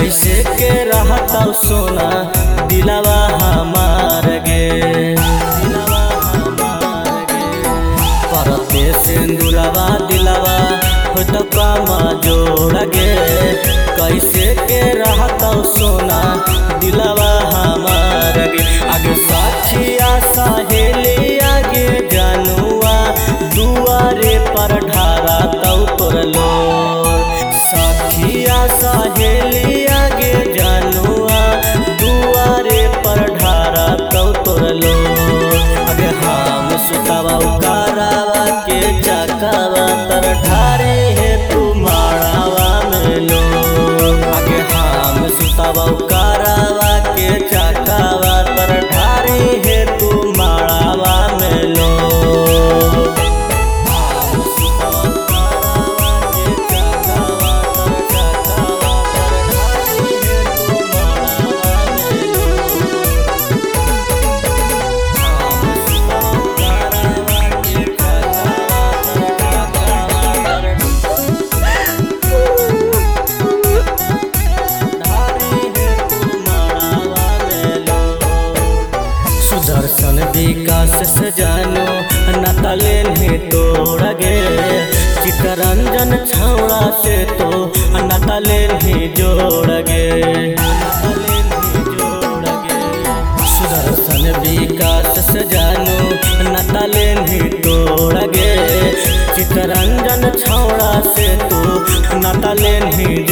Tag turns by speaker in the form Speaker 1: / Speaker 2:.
Speaker 1: कैसे के रहता सोना दिलावा हमार गे, दिलावा हमार गे। परते सिंदूरवा दिलावा हो तो कामा जोड़ गे, कैसे के रहता सोना दिलावा हमार गे। आगे साथिया सहेली आगे जानुआ दुआरे पर ढारा तौ तोरलो, साथिया सहेली आगे जानुआ दुआरे पर ढारा तौ तोरलो। आगे हम सुतावा उकारावा के चकावा तर ढारे है तू माड़ावा में लो। आगे हम सुतावा उकारावा के चकावा तर ढारे है तू माड़ावा में लो। सुदर्शन विकास से जानो नतले नहीं तोड़ गे, चितरंजन छावड़ा से तो नतले नहीं जोड़ गे। सुदर्शन विकास से जानो नतले नहीं तोड़ गे, चितरंजन छावड़ा से तो नतले नहीं